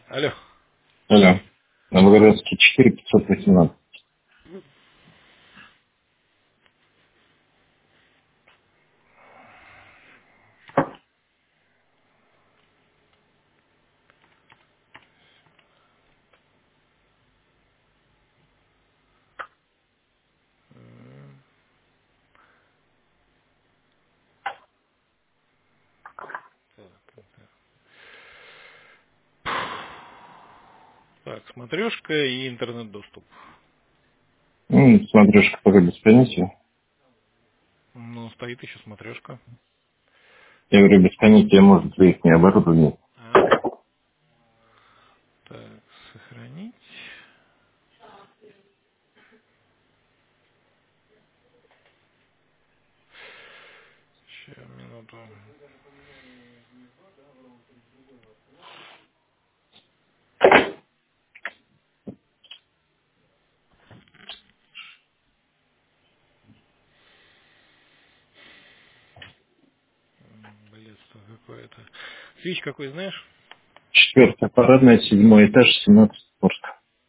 Алло. Алло. Новогородский 4518. Так, смотрешка и интернет-доступ. Смотришь, пока без понятия. Ну, стоит еще смотрешка. Я говорю, без понятия может их не оборудование. А, так, сохранить. Сейчас, минуту. Бледство какое-то. Свич какой, знаешь? 4 парадная, 7 этаж, 17 порт.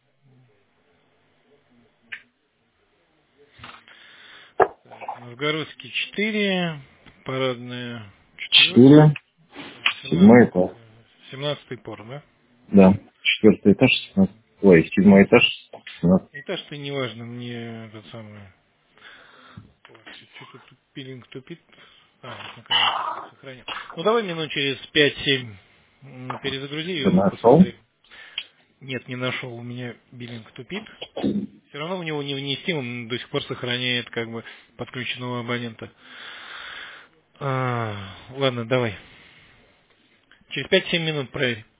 Так, Новгородский 4, парадная 4, 4, 7 17, этаж. 17 пор, да? Да. 4 этаж, 17. Ой, 7 этаж, 17. Этаж-то не важно, мне это самое. Так, что-то тут пилинг тупит. А, вот наконец-то все сохранил. Ну давай минут через 5-7 перезагрузи Ты его, нашел? посмотри. Нет, не нашел, у меня биллинг тупит. Все равно в него не внести, он до сих пор сохраняет как бы подключенного абонента. Ладно, давай. Через 5-7 минут проверь.